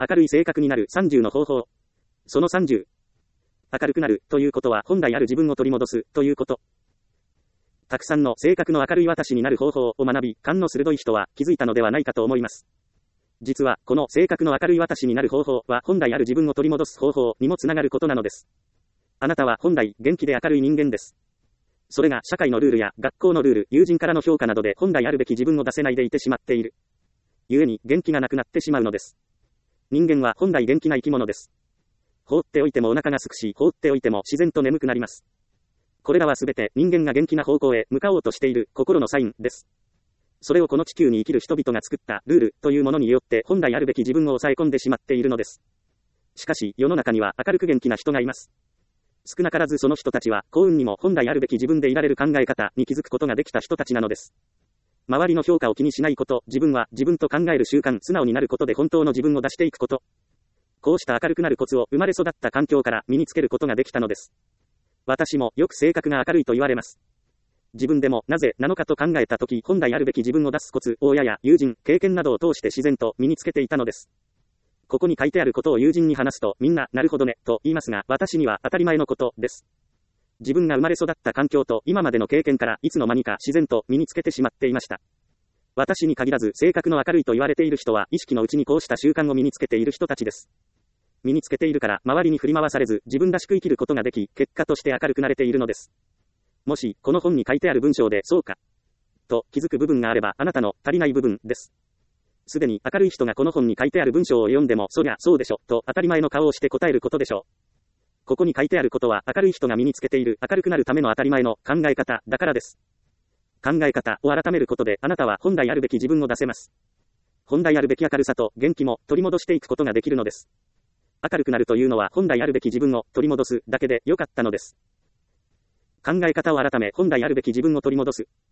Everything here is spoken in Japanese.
明るい性格になる30の方法。その30。明るくなるということは本来ある自分を取り戻すということ。たくさんの性格の明るい私になる方法を学び、勘の鋭い人は気づいたのではないかと思います。実は、この性格の明るい私になる方法は本来ある自分を取り戻す方法にもつながることなのです。あなたは本来元気で明るい人間です。それが社会のルールや学校のルール、友人からの評価などで本来あるべき自分を出せないでいてしまっている。故に元気がなくなってしまうのです。人間は本来元気な生き物です。放っておいてもお腹が空くし、放っておいても自然と眠くなります。これらはすべて人間が元気な方向へ向かおうとしている心のサインです。それをこの地球に生きる人々が作ったルールというものによって本来あるべき自分を抑え込んでしまっているのです。しかし世の中には明るく元気な人がいます。少なからずその人たちは幸運にも本来あるべき自分でいられる考え方に気づくことができた人たちなのです。周りの評価を気にしないこと、自分は自分と考える習慣、素直になることで本当の自分を出していくこと。こうした明るくなるコツを生まれ育った環境から身につけることができたのです。私もよく性格が明るいと言われます。自分でもなぜなのかと考えたとき、本来あるべき自分を出すコツ、親や友人、経験などを通して自然と身につけていたのです。ここに書いてあることを友人に話すと、みんな、なるほどね、と言いますが、私には当たり前のことです。自分が生まれ育った環境と今までの経験からいつの間にか自然と身につけてしまっていました。私に限らず性格の明るいと言われている人は意識のうちにこうした習慣を身につけている人たちです。身につけているから周りに振り回されず自分らしく生きることができ、結果として明るくなれているのです。もし、この本に書いてある文章でそうか、と気づく部分があればあなたの足りない部分です。すでに明るい人がこの本に書いてある文章を読んでもそりゃそうでしょ、と当たり前の顔をして答えることでしょう。ここに書いてあることは明るい人が身につけている明るくなるための当たり前の考え方だからです。考え方を改めることであなたは本来あるべき自分を出せます。本来あるべき明るさと元気も取り戻していくことができるのです。明るくなるというのは本来あるべき自分を取り戻すだけでよかったのです。考え方を改め本来あるべき自分を取り戻す。